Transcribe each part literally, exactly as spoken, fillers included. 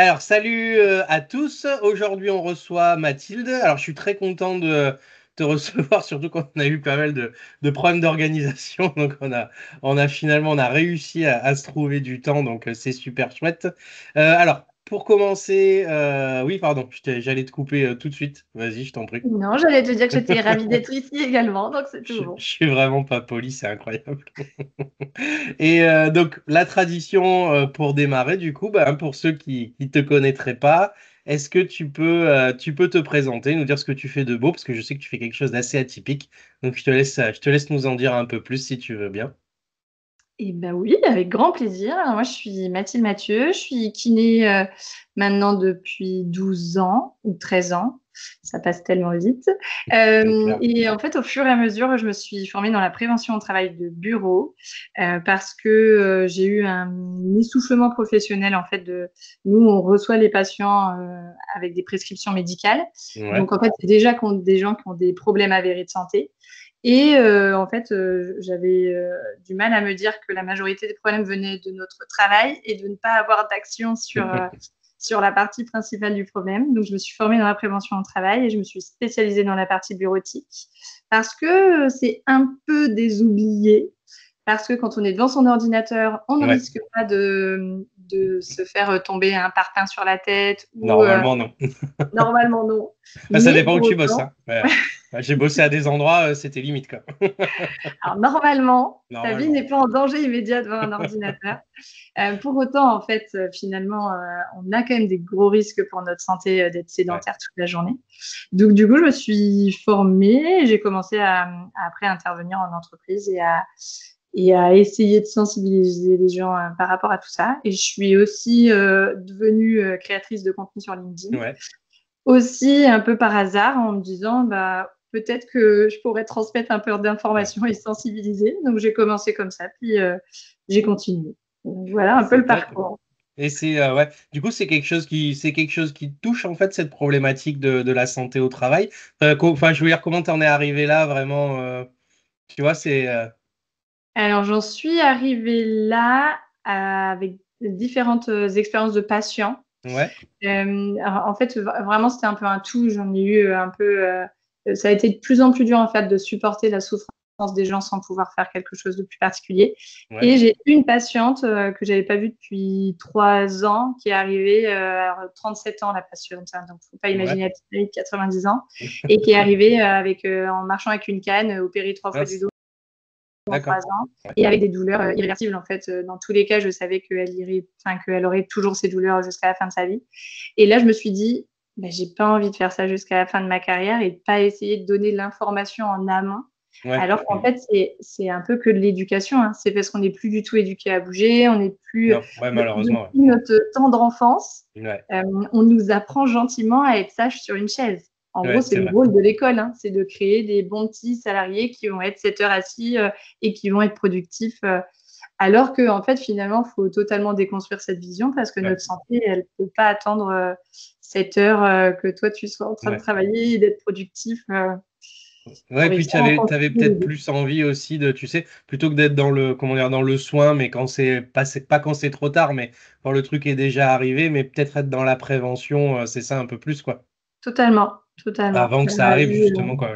Alors, salut euh, à tous. Aujourd'hui, on reçoit Mathilde. Alors, je suis très content de te recevoir, surtout quand on a eu pas mal de, de problèmes d'organisation. Donc, on a, on a finalement, on a réussi à, à se trouver du temps. Donc, euh, c'est super chouette. Euh, alors, pour commencer, euh, oui, pardon, je t'ai- j'allais te couper euh, tout de suite. Vas-y, je t'en prie. Non, j'allais te dire que j'étais ravie d'être ici également, donc c'est tout Je, bon. je suis vraiment pas poli, c'est incroyable. Et euh, donc, la tradition euh, pour démarrer, du coup, bah, pour ceux qui ne te connaîtraient pas, est-ce que tu peux, euh, tu peux te présenter, nous dire ce que tu fais de beau, parce que je sais que tu fais quelque chose d'assez atypique. Donc, je te laisse, je te laisse nous en dire un peu plus si tu veux bien. Et ben oui, avec grand plaisir. Alors moi, je suis Mathilde Mathieu, je suis kiné euh, maintenant depuis douze ans ou treize ans. Ça passe tellement vite. C'est Euh, clair. et en fait, au fur et à mesure, je me suis formée dans la prévention au travail de bureau euh, parce que euh, j'ai eu un essoufflement professionnel. En fait, de nous, on reçoit les patients euh, avec des prescriptions médicales. Ouais. Donc, en fait, c'est déjà qu'on- des gens qui ont des problèmes avérés de santé. Et euh, en fait, euh, j'avais euh, du mal à me dire que la majorité des problèmes venaient de notre travail et de ne pas avoir d'action sur, euh, sur la partie principale du problème. Donc, je me suis formée dans la prévention au travail et je me suis spécialisée dans la partie bureautique parce que c'est un peu des oubliés. Parce que quand on est devant son ordinateur, on ne Ouais. risque pas de, de se faire tomber un parpaing sur la tête ou euh, Normalement, non. normalement non. Ah, ça Mais dépend où pour tu bosses, autant, hein. Ouais. Ouais, j'ai bossé à des endroits, euh, c'était limite, quoi. alors normalement, ta vie Normalement. n'est pas en danger immédiat devant un ordinateur. Euh, pour autant, en fait, euh, finalement, euh, on a quand même des gros risques pour notre santé euh, d'être Ouais. sédentaire toute la journée. Donc, du coup, je me suis formée et j'ai commencé à, à après intervenir en entreprise et à, et à essayer de sensibiliser les gens euh, par rapport à tout ça. Et je suis aussi euh, devenue euh, créatrice de contenu sur LinkedIn, Ouais. aussi un peu par hasard en me disant, bah, peut-être que je pourrais transmettre un peu Ouais. d'informations et sensibiliser. Donc, j'ai commencé comme ça, puis euh, j'ai continué. Donc, voilà un peu le C'est top. parcours. Et c'est euh, ouais. Du coup, c'est quelque chose qui c'est quelque chose qui te touche en fait cette problématique de, de la santé au travail. Enfin, co- enfin, je veux dire, comment t'en es arrivé là vraiment euh, tu vois, c'est euh, Alors, j'en suis arrivée là euh, avec différentes euh, expériences de patients. ouais, Euh, alors, en fait, v- vraiment, c'était un peu un tout. J'en ai eu euh, un peu. Euh, ça a été de plus en plus dur, en fait, de supporter la souffrance des gens sans pouvoir faire quelque chose de plus particulier. ouais, Et j'ai une patiente euh, que j'avais pas vue depuis trois ans, qui est arrivée euh, à trente-sept ans, la patiente. Hein, donc, faut pas ouais. imaginer la petite vieille de quatre-vingt-dix ans. Et qui est arrivée euh, avec, euh, en marchant avec une canne, euh, opérée trois fois du Mince. dos en trois D'accord. ans Ouais. et avec des douleurs euh, irréversibles. En fait, euh, dans tous les cas, je savais qu'elle irait, enfin, qu'elle aurait toujours ces douleurs jusqu'à la fin de sa vie. Et là, je me suis dit, bah, j'ai pas envie de faire ça jusqu'à la fin de ma carrière et de pas essayer de donner l'information en amont. Ouais. Alors qu'en Mm. fait, c'est, c'est un peu que de l'éducation. Hein. C'est parce qu'on n'est plus du tout éduqué à bouger, on n'est plus, Non, ouais, de- malheureusement, depuis notre tendre enfance, ouais. Ouais, euh, on nous apprend gentiment à être sage sur une chaise. En gros, ouais, c'est c'est le vrai. rôle de l'école, hein, c'est de créer des bons petits salariés qui vont être sept heures assis euh, et qui vont être productifs. Euh, alors que, en fait, finalement, il faut totalement déconstruire cette vision parce que Ouais. notre santé, elle ne peut pas attendre euh, sept heures euh, que toi, tu sois en train de Ouais. travailler et d'être productif euh, Ouais, pour et puis réussir tu à avais, t'avais continuer peut-être les plus envie aussi de, tu sais, plutôt que d'être dans le, comment dire, dans le soin, mais quand c'est pas, c'est pas quand c'est trop tard, mais quand le truc est déjà arrivé, mais peut-être être dans la prévention, euh, c'est ça un peu plus, quoi. Totalement, totalement. Avant que On ça a arrive, eu, euh, justement, quoi. Ouais.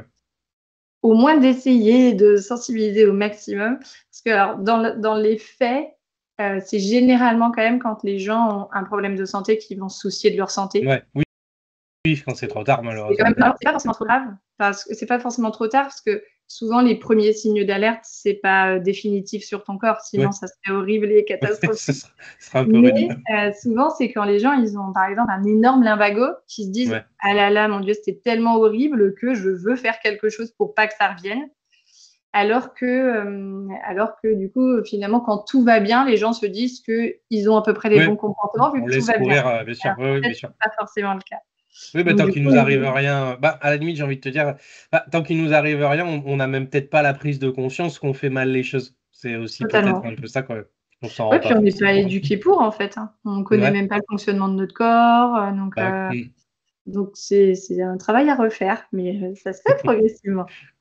au moins d'essayer de sensibiliser au maximum. Parce que alors, dans, le- dans les faits, euh, c'est généralement quand même quand les gens ont un problème de santé qu'ils vont se soucier de leur santé. Ouais, oui, oui, quand c'est trop tard, C'est quand malheureusement. même alors, c'est pas forcément trop grave, parce que c'est pas forcément trop tard, parce que souvent les premiers signes d'alerte, c'est pas euh, définitif sur ton corps, sinon Ouais, ça serait horrible et ouais, ce catastrophique. sera, ce sera un peu rude. Mais euh, souvent, c'est quand les gens, ils ont par exemple un énorme lumbago, qui se disent, Ouais, ah là là, mon Dieu, c'était tellement horrible que je veux faire quelque chose pour pas que ça revienne. Alors que, euh, alors que du coup, finalement, quand tout va bien, les gens se disent qu'ils ont à peu près les bons ouais, comportements vu on que tout laisse va bien. courir, euh, bien sûr. Alors Oui, qu'en oui, fait, bien sûr. c'est pas forcément le cas. Oui, bah, Donc tant du qu'il coup, nous arrive euh, rien, bah, à la limite, j'ai envie de te dire, bah, tant qu'il nous arrive rien, on on n'a même peut-être pas la prise de conscience qu'on fait mal les choses. C'est aussi peut-être totalement. un peu ça, quoi. On s'en Oui, rend puis pas on n'est pas forcément compte. éduqué pour, en fait. Hein. On connaît Ouais, même pas le fonctionnement de notre corps. euh, donc, bah, euh, mm. donc c'est, c'est un travail à refaire, mais euh, ça se fait progressivement.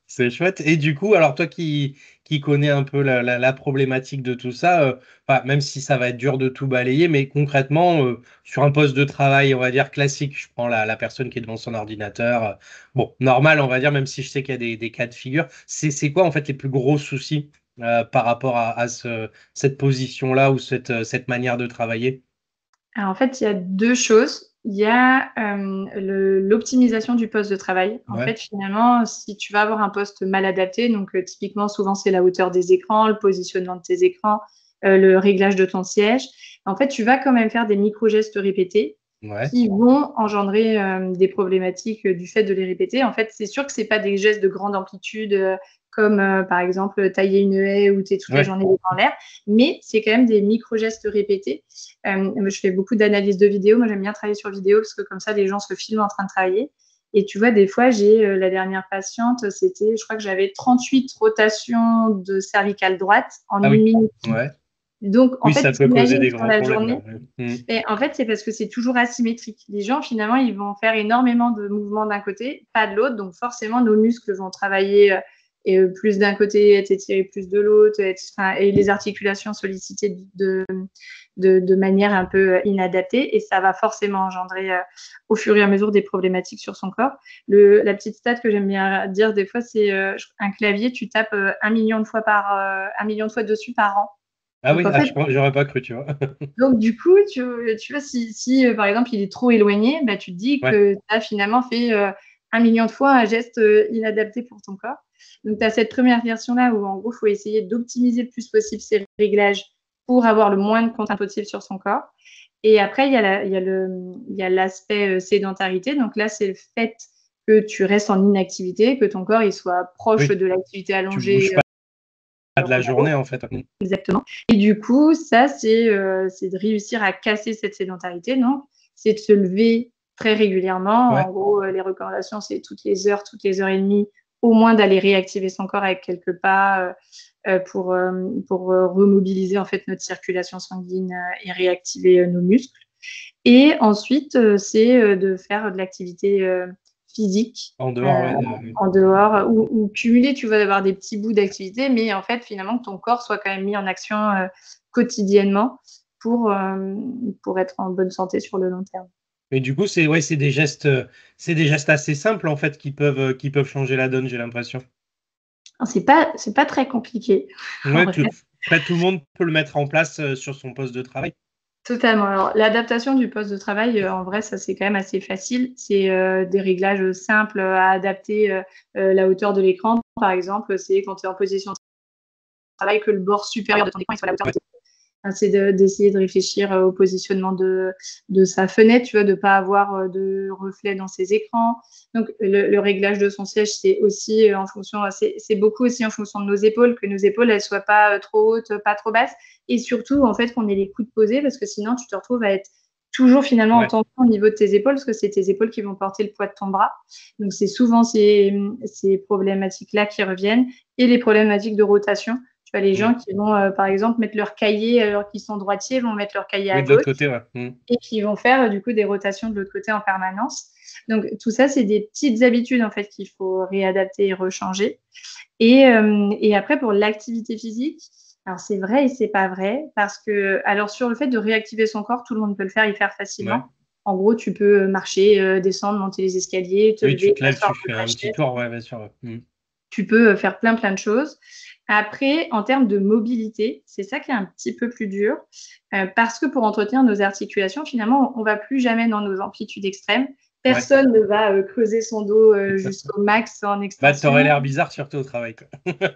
C'est chouette. Et du coup, alors toi qui, qui connais un peu la, la- la problématique de tout ça, euh, enfin, même si ça va être dur de tout balayer, mais concrètement, euh, sur un poste de travail, on va dire classique, je prends la, la personne qui est devant son ordinateur, euh, bon, normal, on va dire, même si je sais qu'il y a des, des cas de figure, c'est, c'est quoi en fait les plus gros soucis euh, par rapport à, à ce, cette position-là ou cette, euh, cette manière de travailler? Alors, en fait, il y a deux choses. Il y a euh, le- l'optimisation du poste de travail. En Ouais, fait, finalement, si tu vas avoir un poste mal adapté, donc euh, typiquement, souvent, c'est la hauteur des écrans, le positionnement de tes écrans, euh, le réglage de ton siège. En fait, tu vas quand même faire des micro-gestes répétés ouais. qui vont engendrer euh, des problématiques euh, du fait de les répéter. En fait, c'est sûr que c'est pas des gestes de grande amplitude, euh, comme euh, par exemple tailler une haie où tu es toute la Ouais. journée en l'air, mais c'est quand même des micro-gestes répétés. Euh, je fais beaucoup d'analyses de vidéos. Moi, j'aime bien travailler sur vidéo parce que comme ça, les gens se filment en train de travailler. Et tu vois, des fois, j'ai euh, la dernière patiente, c'était, je crois que j'avais trente-huit rotations de cervicale droite en Ah une oui. minute. Ouais. Donc, en Oui, fait, ça peut causer t'imagines des sur grands la problèmes, journée. là. Ouais. Mm. Et en fait, c'est parce que c'est toujours asymétrique. Les gens, finalement, ils vont faire énormément de mouvements d'un côté, pas de l'autre. Donc, forcément, nos muscles vont travailler euh, et, euh, plus d'un côté, être étirés plus de l'autre, être- enfin, et les articulations sollicitées de, de, de manière un peu euh, inadaptée. Et ça va forcément engendrer, euh, au fur et à mesure, des problématiques sur son corps. Le, la petite stat que j'aime bien dire des fois, c'est euh, un clavier, tu tapes euh, un million de fois par, euh, un million de fois dessus par an. Ah Donc, oui, en ah, fait, je pense- j'aurais pas cru, tu vois. donc, du coup, tu, tu vois, si, si euh, par exemple, il est trop éloigné, bah, tu te dis Ouais. que tu as finalement fait euh, un million de fois un geste euh, inadapté pour ton corps. Donc, tu as cette première version-là où, en gros, il faut essayer d'optimiser le plus possible ses réglages pour avoir le moins de contraintes possible sur son corps. Et après, il y a la- il y a le, il y a l'aspect euh, sédentarité. Donc là, c'est le fait que tu restes en inactivité, que ton corps il soit proche Oui, de l'activité tu bouges allongée pas euh, de la repos. journée, en fait. Exactement. Et du coup, ça, c'est euh, c'est de réussir à casser cette sédentarité. Donc, c'est de se lever très régulièrement. En Ouais. gros, euh, les recommandations, c'est toutes les heures, toutes les heures et demie, au moins d'aller réactiver son corps avec quelques pas euh, euh, pour, euh, pour euh, remobiliser en fait notre circulation sanguine euh, et réactiver euh, nos muscles. Et ensuite, euh, c'est euh, de faire de l'activité euh, physique En euh, dehors, ouais. de- en dehors ou, ou cumuler, tu vas avoir des petits bouts d'activité, mais en fait, finalement, que ton corps soit quand même mis en action euh, quotidiennement pour, euh, pour être en bonne santé sur le long terme. Et du coup, c'est ouais, c'est des gestes, euh, c'est des gestes assez simples, en fait, qui peuvent, euh, qui peuvent changer la donne, j'ai l'impression. Alors, C'est pas, c'est pas très compliqué, en Ouais, vrai. tout, après, tout le monde peut le mettre en place euh, sur son poste de travail. Totalement. Alors, l'adaptation du poste de travail, euh, en vrai, ça c'est quand même assez facile. C'est euh, des réglages simples à adapter euh, euh, la hauteur de l'écran. Par exemple, c'est quand tu es en position de travail que le bord supérieur de ton écran il soit à la hauteur de Ouais. tes Enfin, c'est de- d'essayer de réfléchir euh, au positionnement de, de sa fenêtre, tu vois, de ne pas avoir euh, de reflet dans ses écrans. Donc, le, le réglage de son siège, c'est aussi euh, en fonction, c'est c'est beaucoup aussi en fonction de nos épaules, que nos épaules, elles soient pas euh, trop hautes, pas trop basses, et surtout, en fait, qu'on ait les coudes posés, parce que sinon, tu te retrouves à être toujours finalement en Ouais. tension au niveau de tes épaules, parce que c'est tes épaules qui vont porter le poids de ton bras. Donc, c'est souvent ces, ces problématiques-là qui reviennent, et les problématiques de rotation. Tu vois, les Mm. gens qui vont, euh, par exemple, mettre leur cahier alors qu'ils sont droitiers, vont mettre leur cahier Oui, à de l'autre gauche côté, ouais. Mm. et qui vont faire, euh, du coup, des rotations de l'autre côté en permanence. Donc, tout ça, c'est des petites habitudes, en fait, qu'il faut réadapter et rechanger. Et, euh, et après, pour l'activité physique, alors c'est vrai et c'est pas vrai, parce que, alors sur le fait de réactiver son corps, tout le monde peut le faire hyper facilement. Ouais. En gros, tu peux marcher, euh, descendre, monter les escaliers, te Oui, tu lever, te lèves, t'asseoir tu de fais ta un petit chaise. tour, ouais, bien sûr. Ouais. Mm. Tu peux faire plein, plein de choses. Après, en termes de mobilité, c'est ça qui est un petit peu plus dur, euh, parce que pour entretenir nos articulations, finalement, on ne va plus jamais dans nos amplitudes extrêmes. Ouais. Personne ne va euh, creuser son dos euh, jusqu'au max en Bah, t'aurais extension. l'air bizarre, surtout au travail, quoi.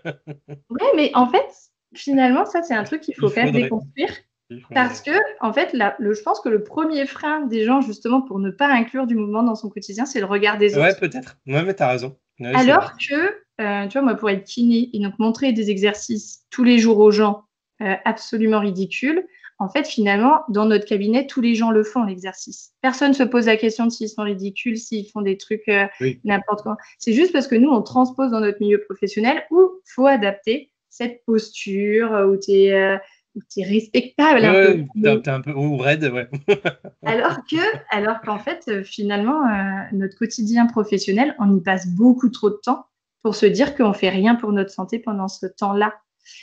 Oui, mais en fait, finalement, ça, c'est un truc qu'il faut Il quand même faudrait. déconstruire. Il Parce faudrait. que, en fait, la, le, je pense que le premier frein des gens, justement, pour ne pas inclure du mouvement dans son quotidien, c'est le regard des Ouais, autres. peut-être. Ouais, mais t'as raison. Ouais, c'est vrai. Alors que, euh, tu vois, moi, pour être kiné et donc montrer des exercices tous les jours aux gens euh, absolument ridicules, en fait, finalement, dans notre cabinet, tous les gens le font, l'exercice. Personne ne se pose la question de s'ils sont ridicules, s'ils font des trucs euh, Oui. n'importe quoi. C'est juste parce que nous, on transpose dans notre milieu professionnel où il faut adapter cette posture, euh, où tu es, euh, respectable Ouais, un peu. ouais, t'es Mais t'es un peu ou raide, ouais. alors que, alors qu'en fait, euh, finalement, euh, notre quotidien professionnel, on y passe beaucoup trop de temps. pour se dire qu'on ne fait rien pour notre santé pendant ce temps-là.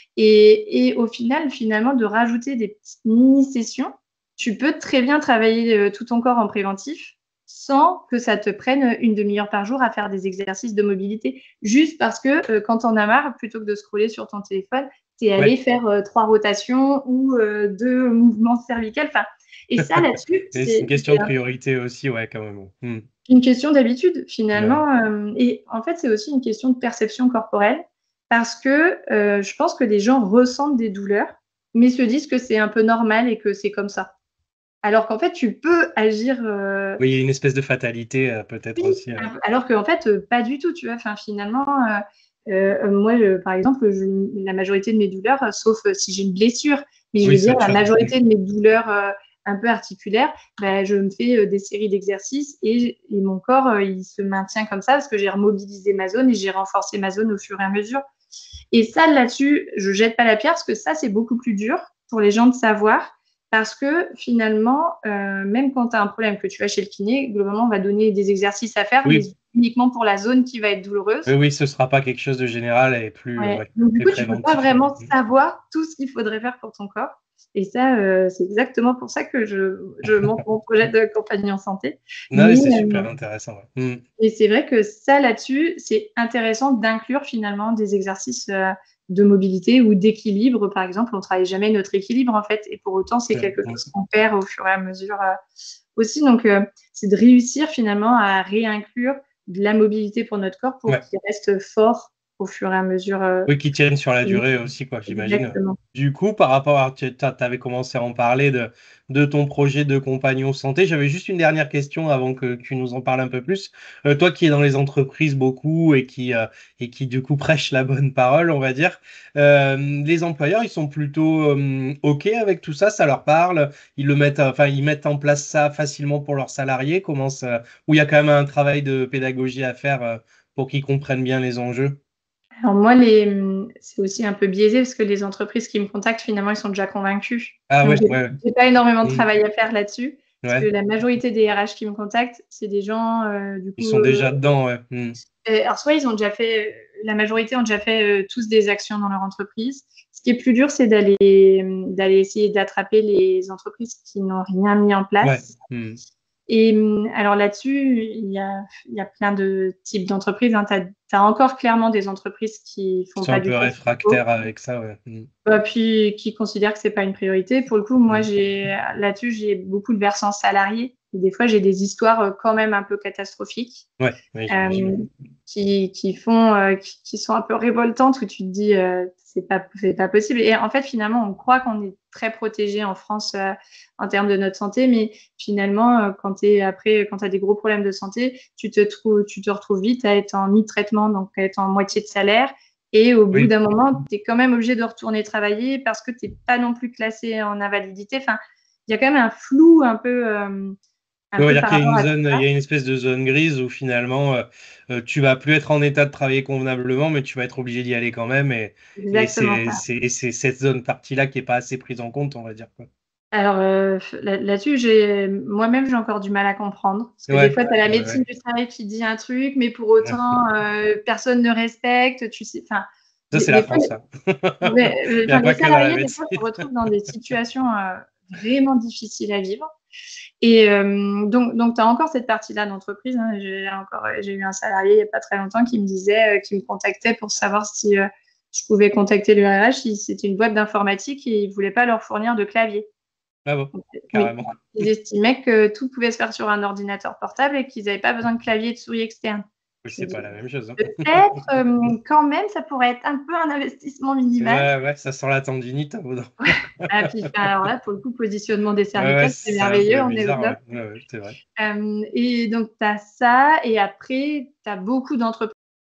Et, et au final, finalement, de rajouter des petites mini-sessions, tu peux très bien travailler euh, tout ton corps en préventif sans que ça te prenne une demi-heure par jour à faire des exercices de mobilité. Juste parce que euh, quand t'en as marre, plutôt que de scroller sur ton téléphone, t'es allé Ouais. faire euh, trois rotations ou euh, deux mouvements cervicales. Enfin, et ça, là-dessus, Et c'est une c'est question de priorité aussi, ouais, quand même. Hmm. une question d'habitude, Ouais. finalement. euh, et en fait, c'est aussi une question de perception corporelle parce que euh, je pense que les gens ressentent des douleurs, mais se disent que c'est un peu normal et que c'est comme ça. Alors qu'en fait, tu peux agir. euh, Oui, il y a une espèce de fatalité, euh, peut-être oui, aussi. euh. alors qu'en fait, euh, pas du tout, tu vois. Enfin, finalement, euh, euh, moi, je- par exemple, je- la majorité de mes douleurs, euh, sauf euh, si j'ai une blessure, mais je Oui, veux c'est dire, autre la chose. Hmm. majorité de mes douleurs euh, un peu articulaires, bah, je me fais euh, des séries d'exercices et, et mon corps, euh, il se maintient comme ça parce que j'ai remobilisé ma zone et j'ai renforcé ma zone au fur et à mesure. Et ça, là-dessus, je jette pas la pierre parce que ça, c'est beaucoup plus dur pour les gens de savoir. Parce que finalement, euh, même quand tu as un problème que tu vas chez le kiné, globalement, on va donner des exercices à faire, mais Oui, uniquement pour la zone qui va être oui, douloureuse. oui, ce sera pas quelque chose de général et plus, euh, Ouais. ouais, Donc, du plus coup, tu peux pas préventif. Ouais. vraiment Hmm. savoir tout ce qu'il faudrait faire pour ton corps. Et ça, euh, c'est exactement pour ça que je, je monte mon projet de compagnie en santé. Non, mais Mais, c'est euh, super intéressant. Ouais. Hmm. Et c'est vrai que ça, là-dessus, c'est intéressant d'inclure finalement des exercices euh, de mobilité ou d'équilibre. Par exemple, on ne travaille jamais notre équilibre, en fait, et pour autant, c'est C'est vrai. quelque Hmm. chose qu'on perd au fur et à mesure euh, aussi. Donc, euh, c'est de réussir finalement à réinclure de la mobilité pour notre corps pour Ouais. qu'il reste fort au fur et à mesure. euh, Oui, qui tiennent sur la durée aussi, quoi, j'imagine. Exactement. Du coup, par rapport à, tu avais commencé à en parler de, de ton projet de compagnon santé, j'avais juste une dernière question avant que tu nous en parles un peu plus. Euh, toi qui es dans les entreprises beaucoup et qui, euh, et qui du coup prêche la bonne parole, on va dire, euh, les employeurs, ils sont plutôt euh, OK avec tout ça, ça leur parle, ils le mettent, enfin, ils mettent en place ça facilement pour leurs salariés, comment ça, ou il y a quand même un travail de pédagogie à faire euh, pour qu'ils comprennent bien les enjeux? Alors moi, les... c'est aussi un peu biaisé parce que les entreprises qui me contactent, finalement, ils sont déjà convaincus. Ah Donc, ouais, j'ai ouais. j'ai pas énormément de Mm. travail à faire là-dessus. Parce que Ouais, la majorité des R H qui me contactent, c'est des gens, euh, du ils coup, sont euh, déjà dedans, ouais. Hmm. euh, alors soit ils ont déjà fait, la majorité ont déjà fait euh, tous des actions dans leur entreprise. Ce qui est plus dur, c'est d'aller d'aller essayer d'attraper les entreprises qui n'ont rien mis en Ouais, place. hmm. Et alors là-dessus, il y a, il y a plein de types d'entreprises, hein. Tu as encore clairement des entreprises qui Ils font sont pas un du peu tout ce qu'il faut, réfractaires avec ça, ouais. Hmm. euh, puis qui considèrent que c'est pas une priorité. Pour le coup, moi, Hmm. j'ai là-dessus, j'ai beaucoup de versants salariés. Et des fois, j'ai des histoires euh, quand même un peu catastrophiques Ouais, ouais, j'imagine. euh, qui, qui font, euh, qui, qui sont un peu révoltantes où tu te dis euh, c'est pas, c'est pas possible. Et en fait, finalement, on croit qu'on est très protégé en France euh, en termes de notre santé, mais finalement, euh, quand tu après, quand tu as des gros problèmes de santé, tu te trouves, tu te retrouves vite à être en mi-traitement, donc à être en moitié de salaire. Et au bout Oui, d'un moment, tu es quand même obligé de retourner travailler parce que tu n'es pas non plus classé en invalidité. Enfin, il y a quand même un flou un peu, euh, un on va peu dire par qu'il y a rapport une à tout zone, il ça. y a une espèce de zone grise où finalement euh, euh, tu vas plus être en état de travailler convenablement, mais tu vas être obligé d'y aller quand même. Et, et Exactement c'est ça. c'est- et c'est cette zone partie-là qui est pas assez prise en compte, on va dire, quoi. Alors euh, là- là-dessus, j'ai moi-même j'ai encore du mal à comprendre parce que des Ouais, fois tu as la ouais, médecine ouais. du travail qui dit un truc, mais pour Ouais. autant euh, personne ne respecte. Tu sais, enfin Ça, des, c'est la des fois, France, ça. ouais, euh, Il n'y a enfin, les pas que dans la salariés des fois médecine. se retrouvent dans des situations euh, vraiment difficiles à vivre. Et euh, donc donc tu as encore cette partie-là d'entreprise, hein. J'ai encore j'ai eu un salarié il y a pas très longtemps qui me disait, euh, qui me contactait pour savoir si euh, je pouvais contacter le R H si c'était une boîte d'informatique et il voulait pas leur fournir de clavier. Ah bon, Oui, carrément. ils estimaient que tout pouvait se faire sur un ordinateur portable et qu'ils n'avaient pas besoin de clavier et de souris externe. Oui, Je me c'est pas dis, la même chose, hein. peut-être, euh, quand même, ça pourrait être un peu un investissement minimal. Ouais, ouais, ça sent la tendinite au bout. Ah, puis, enfin, alors là, pour le coup, positionnement des Ouais, ouais, cervicales, c'est c'est un merveilleux, peu on est au bizarre, top. ouais. Ouais, ouais, c'est vrai. Euh, et donc, tu as ça, et après, tu as beaucoup d'entreprises.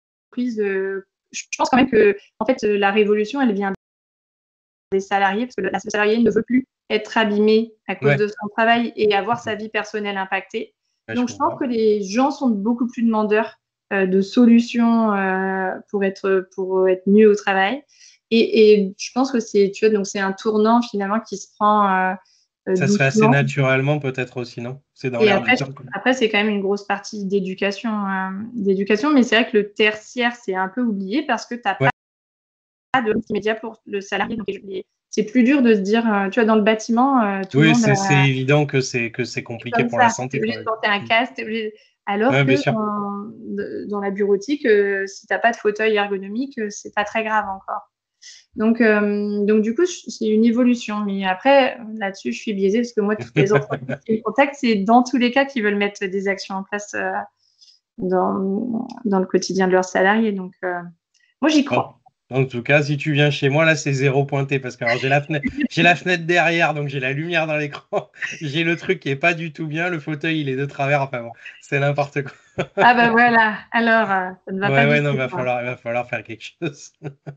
Euh, je pense quand même que, en fait, la révolution, elle vient des salariés, parce que le salarié ne veut plus être abîmé à cause Ouais, de son travail et avoir sa vie personnelle impactée. ouais, je Donc, je pense comprends. que les gens sont beaucoup plus demandeurs euh, de solutions euh, pour, être, pour être mieux au travail. Et, et je pense que c'est, tu vois, donc c'est un tournant finalement qui se prend, euh, euh, Ça se fait assez doucement. naturellement, peut-être aussi, non? C'est dans Et l'air du après, temps. Quoi. après c'est quand même une grosse partie d'éducation, euh, d'éducation, mais c'est vrai que le tertiaire, c'est un peu oublié parce que tu n'as Ouais. pas de média pour le salarié. Donc, c'est plus dur de se dire, euh, tu vois, dans le bâtiment, euh, tout le Oui, monde c'est a, c'est évident que c'est que c'est compliqué comme pour la ça, tu santé es quand obligé de même. porter un Mm. casque, t'es obligé... alors Ouais, que bien sûr. en, de, dans la bureautique, euh, si tu n'as pas de fauteuil ergonomique, euh, c'est pas très grave encore. Donc, euh, donc du coup, c'est une évolution. Mais après, là-dessus, je suis biaisée parce que moi, toutes les entreprises qui me contactent, c'est dans tous les cas qu'ils veulent mettre des actions en place euh, dans, dans le quotidien de leurs salariés. Donc, euh, moi, j'y Bon. crois. En tout cas, si tu viens chez moi, là, c'est zéro pointé parce que alors, j'ai la fenêtre, j'ai la fenêtre derrière, donc j'ai la lumière dans l'écran. J'ai le truc qui est pas du tout bien. Le fauteuil, il est de travers. Enfin bon, c'est n'importe quoi. Ah ben voilà, alors, euh, ça ne va pas Ouais, du ouais, non, tout. il va Quoi. falloir, il va falloir faire quelque chose.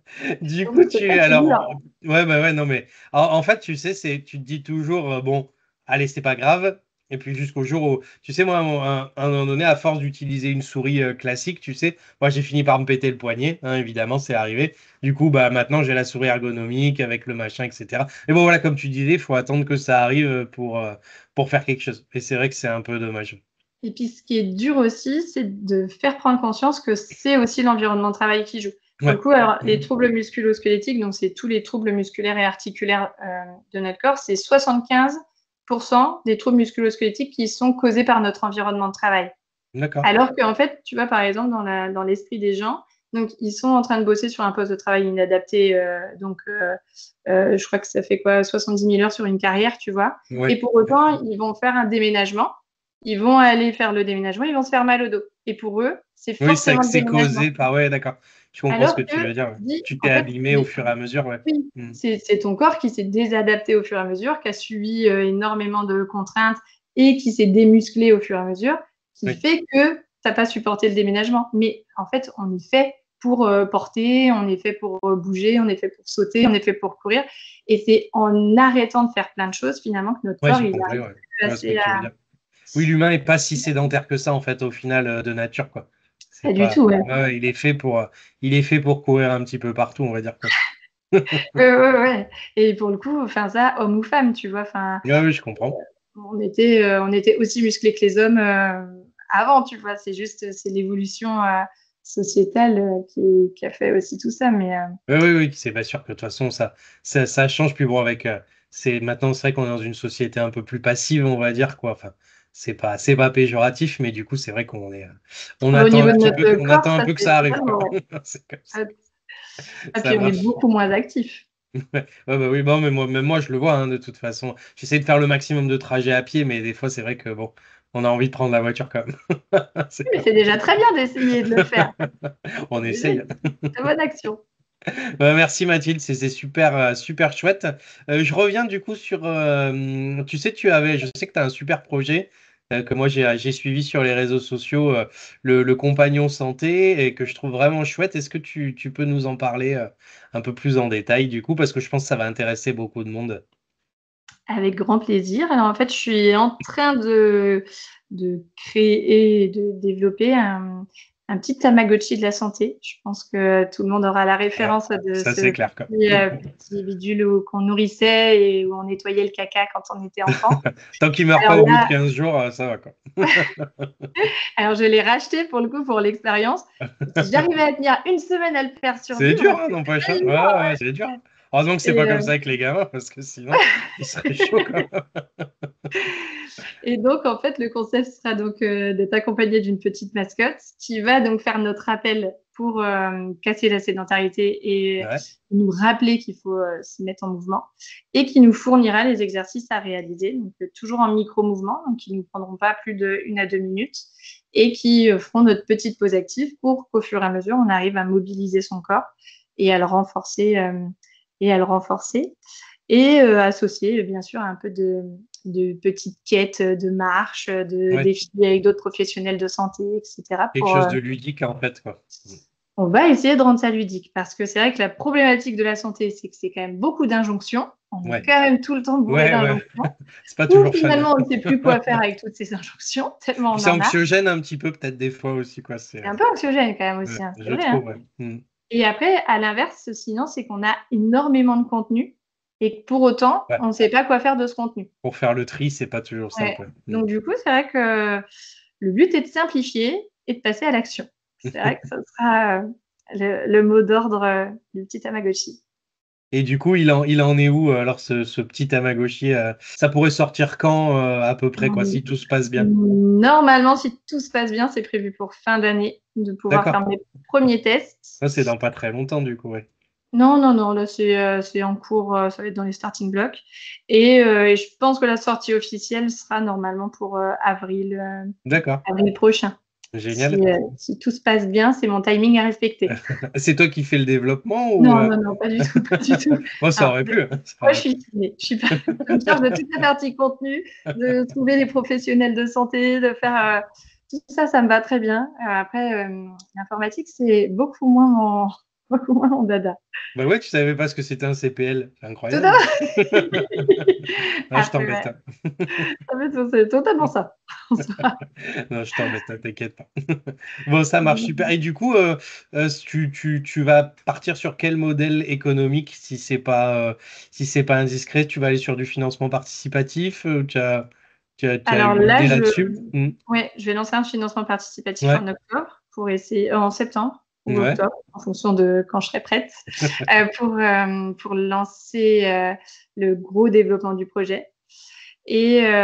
Du Donc, coup, c'est ça, tu, c'est alors, dur. ouais, bah ouais, non, mais en, en fait, tu sais, c'est, tu te dis toujours, euh, bon, allez, c'est pas grave. Et puis jusqu'au jour où, tu sais, moi, à un, à un moment donné, à force d'utiliser une souris euh, classique, tu sais, moi, j'ai fini par me péter le poignet, hein, évidemment, c'est arrivé. Du coup, bah, maintenant, j'ai la souris ergonomique avec le machin, et cetera. Et bon, voilà, comme tu disais, il faut attendre que ça arrive euh, pour, euh, pour faire quelque chose. Et c'est vrai que c'est un peu dommage. Et puis, ce qui est dur aussi, c'est de faire prendre conscience que c'est aussi l'environnement de travail qui joue. Pour le Ouais. coup, alors, les troubles musculo-squelettiques, donc c'est tous les troubles musculaires et articulaires euh, de notre corps, c'est soixante-quinze pour cent des troubles musculo-squelettiques qui sont causés par notre environnement de travail. D'accord. Alors qu'en fait, tu vois, par exemple, dans, la, dans l'esprit des gens, donc ils sont en train de bosser sur un poste de travail inadapté, euh, donc euh, euh, je crois que ça fait quoi, soixante-dix mille heures sur une carrière, tu vois. Et Ouais. pour autant, ils vont faire un déménagement, ils vont aller faire le déménagement, ils vont se faire mal au dos. Et pour eux, c'est Oui, c'est forcément le c'est déménagement. causé par. Ouais, d'accord. Je comprends ce Alors que que, tu veux dire. Ouais. dis, Tu t'es en fait, abîmé au fur et à mesure, ouais. oui, Hmm. c'est, c'est ton corps qui s'est désadapté au fur et à mesure, qui a subi euh, énormément de contraintes et qui s'est démusclé au fur et à mesure, qui Oui, fait que tu n'as pas supporté le déménagement. Mais en fait, on est fait pour euh, porter, on est fait pour euh, bouger, on est fait pour sauter, on est fait pour courir. Et c'est en arrêtant de faire plein de choses, finalement, que notre ouais, corps, j'ai il compris, arrive ouais. plus Je vois ce que assez tu veux à... dire. Oui, l'humain est pas si sédentaire que ça, en fait, au final, euh, de nature, quoi. C'est Pas du pas. tout, ouais. Ouais, ouais, il est fait pour, euh, il est fait pour courir un petit peu partout, on va dire, quoi. Ouais, ouais, ouais. Et pour le coup, enfin ça, homme ou femme, tu vois, enfin... Ouais, oui, je comprends. on était, euh, on était aussi musclés que les hommes euh, avant, tu vois. C'est juste, c'est l'évolution euh, sociétale euh, qui, qui, a fait aussi tout ça. Mais euh... Oui, oui, oui, c'est pas sûr que de toute façon, ça, ça, ça change. Puis bon, avec. Euh, c'est, maintenant, c'est vrai qu'on est dans une société un peu plus passive, on va dire, quoi. Enfin, c'est pas, c'est pas péjoratif, mais du coup, c'est vrai qu'on est. euh, On au attend un niveau de petit peu, notre on corps, attend un ça peu que c'est ça arrive, quoi. totalement vrai. C'est comme ça. Et Ça puis on est marche. beaucoup moins actifs. Ouais, ouais, bah oui, bon, mais moi, même moi, je le vois, hein, de toute façon. J'essaie de faire le maximum de trajets à pied, mais des fois, c'est vrai que bon, on a envie de prendre la voiture quand même. C'est Mais comme c'est déjà très bien d'essayer de le faire. ça. On C'est déjà essaye. une très bonne action. Bah, merci Mathilde, c'est c'est super, euh, super chouette. Euh, je reviens du coup sur, euh, tu sais, tu avais, je sais que tu as un super projet euh, que moi j'ai j'ai suivi sur les réseaux sociaux, euh, le, le Compagnon Santé, et que je trouve vraiment chouette. Est-ce que tu, tu peux nous en parler euh, un peu plus en détail du coup, parce que je pense que ça va intéresser beaucoup de monde. Avec grand plaisir. Alors en fait, je suis en train de, de créer et de développer un, un petit Tamagotchi de la santé. Je pense que tout le monde aura la Ouais, référence de ça ce c'est clair quoi. petit, euh, petit bidule où- qu'on nourrissait et où on nettoyait le caca quand on était enfant. Tant qu'il meurt Alors pas au bout de là, quinze jours, euh, ça va quoi. alors je l'ai racheté pour le coup pour l'expérience. Si j'arrivais à tenir une semaine à le faire C'est survivre, dur, hein, c'est n'empêche. Hein. Ouais, tellement... ouais, ouais, c'est dur. Hein. Heureusement que c'est Et, pas euh, comme ça avec les gamins, parce que sinon, il serait chaud quand même. Et donc, en fait, le concept sera donc euh, d'être accompagné d'une petite mascotte qui va donc faire notre appel pour euh, casser la sédentarité et Ouais, nous rappeler qu'il faut euh, se mettre en mouvement et qui nous fournira les exercices à réaliser, donc euh, toujours en micro-mouvement, donc qui ne nous prendront pas plus d'une à deux minutes et qui euh, feront notre petite pause active pour qu'au fur et à mesure, on arrive à mobiliser son corps et à le renforcer euh, et à le renforcer et euh, associer bien sûr un peu de, de petites quêtes de marche, de ouais. défis avec d'autres professionnels de santé, et cetera. Quelque Pour, chose euh, de ludique en fait, quoi. on va essayer de rendre ça ludique parce que c'est vrai que la problématique de la santé, c'est que c'est quand même beaucoup d'injonctions. On est Ouais, quand même tout le temps bourré ouais, ouais. d'injonctions. C'est pas Ou toujours fun. finalement, on ne sait plus quoi faire avec toutes ces injonctions, tellement Puis on c'est en a. anxiogène un petit peu, peut-être des fois aussi, quoi. C'est, C'est euh, un peu anxiogène quand même aussi, ouais, hein, c'est je vrai. Hein. trouve, ouais. Mm. Et après, à l'inverse, sinon, c'est qu'on a énormément de contenu et pour autant, Ouais. on ne sait pas quoi faire de ce contenu. Pour faire le tri, c'est pas toujours Ouais. simple. Mmh. Donc du coup, c'est vrai que le but est de simplifier et de passer à l'action. C'est vrai que ça sera, heu, le le mot d'ordre, heu, du petit Tamagotchi. Et du coup, il en il en est où, heu, alors ce ce petit Tamagotchi, heu? Ça pourrait sortir quand, heu, à peu près quoi, Mmh, si tout se passe bien? normalement, si tout se passe bien, c'est prévu pour fin d'année, de pouvoir D'accord. faire mes premiers tests. Ça, c'est dans pas très longtemps du coup, ouais. Non, non, non, là, c'est, heu, c'est en cours, heu, ça va être dans les starting blocks et heu et je pense que la sortie officielle sera normalement pour, heu, avril, heu, D'accord. avril prochain. Si, Génial. heu, si tout se passe bien, c'est mon timing à respecter. C'est toi qui fais le développement ou, Non, heu? non, non, pas du tout, pas du tout. Bon, ça Alors aurait de pu, hein, ça moi, je aurait suis pu. kiné, je suis pas je me charge de toute la partie contenu, de trouver les professionnels de santé, de faire, heu, tout ça, ça me va très bien. Heu, après, hem, l'informatique, c'est beaucoup moins mon beaucoup moins mon dada. Bah, ouais, tu savais pas ce que c'était un C P L? C'est Tout à incroyable. fait. Non, je Ah, c'est t'embête, vrai. hein. En fait, c'est totalement ça. Non, je t'embête, hein, t'inquiète pas. Bon, ça marche super et du coup, heu heu, tu tu tu vas partir sur quel modèle économique si c'est pas, heu, si c'est pas indiscret? Tu vas aller sur du financement participatif, heu, tu as tu as tu as Alors une là, idée je là-dessus? Mmh. ouais, je vais lancer un financement participatif Ouais. en octobre pour essayer heu, en septembre ou Ouais. octobre, en fonction de quand je serai prête, heu, pour, hem, pour lancer, heu, le gros développement du projet et heu,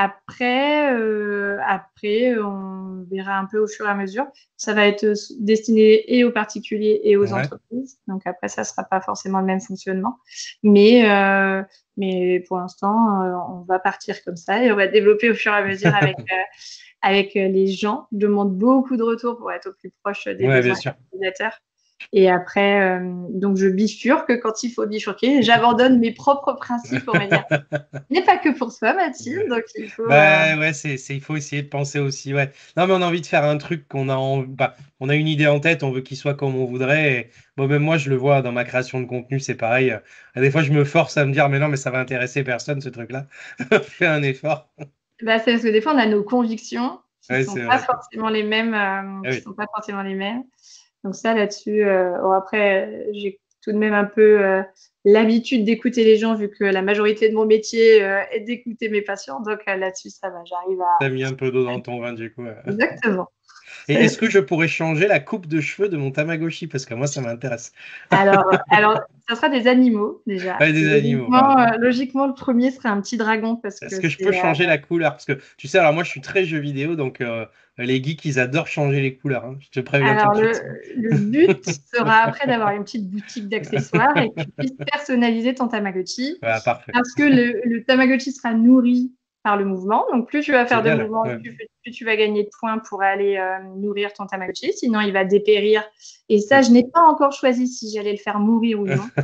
après, heu, après on verra un peu au fur et à mesure. Ça va être, heu, s destiné et aux particuliers et aux Ouais. entreprises. Donc après ça sera pas forcément le même fonctionnement. Mais heu, mais pour l'instant, heu, on va partir comme ça et on va développer au fur et à mesure avec, heu, avec, heu, les gens. Je demande beaucoup de retours pour être au plus proche des Ouais, bien besoins sûr. utilisateurs et après, hem, donc je bifurque quand il faut bifurquer. J'abandonne mes propres principes pour me dire: «Ce n'est pas que pour soi Mathilde, Ouais. donc il faut, heu» Bah, ouais, c'est c'est il faut essayer de penser aussi, ouais. Non, mais on a envie de faire un truc qu'on a en bah, on a une idée en tête, on veut qu'il soit comme on voudrait et bon, même moi, je le vois dans ma création de contenu, c'est pareil, heu, des fois, je me force à me dire: «Mais non, mais ça va intéresser personne ce truc-là». Fais un effort. Bah, c'est parce que des fois, on a nos convictions qui Ouais, sont c'est pas vrai. forcément les mêmes, hem, Ah qui oui. sont pas forcément les mêmes. Donc ça, là-dessus, heu, bon après, heu, j'ai tout de même un peu, heu, l'habitude d'écouter les gens vu que la majorité de mon métier, heu, est d'écouter mes patients. Donc heu, là-dessus, ça va, j'arrive à Tu as mis un peu d'eau dans ton vin, du coup, heu. exactement. Et est-ce que je pourrais changer la coupe de cheveux de mon Tamagotchi? Parce que moi, ça m'intéresse. Alors, alors, ça sera des animaux déjà Ouais, et des animaux, logiquement, pardon. heu, logiquement, le premier serait un petit dragon parce Est-ce que que je c'est, peux heu changer la couleur? Parce que tu sais, alors moi, je suis très jeux vidéo, donc heu, les geeks, ils adorent changer les couleurs, hein. Je te préviens tout alors de le suite. le but sera après d'avoir une petite boutique d'accessoires et que tu puisses personnaliser ton Tamagotchi Voilà, parfait. parce que le le Tamagotchi sera nourri par le mouvement. Donc plus tu vas faire de Génial, mouvements, ouais. plus plus tu vas gagner de points pour aller, heu, nourrir ton Tamagotchi. Sinon, il va dépérir et ça, Mmh. je n'ai pas encore choisi si j'allais le faire mourir ou non.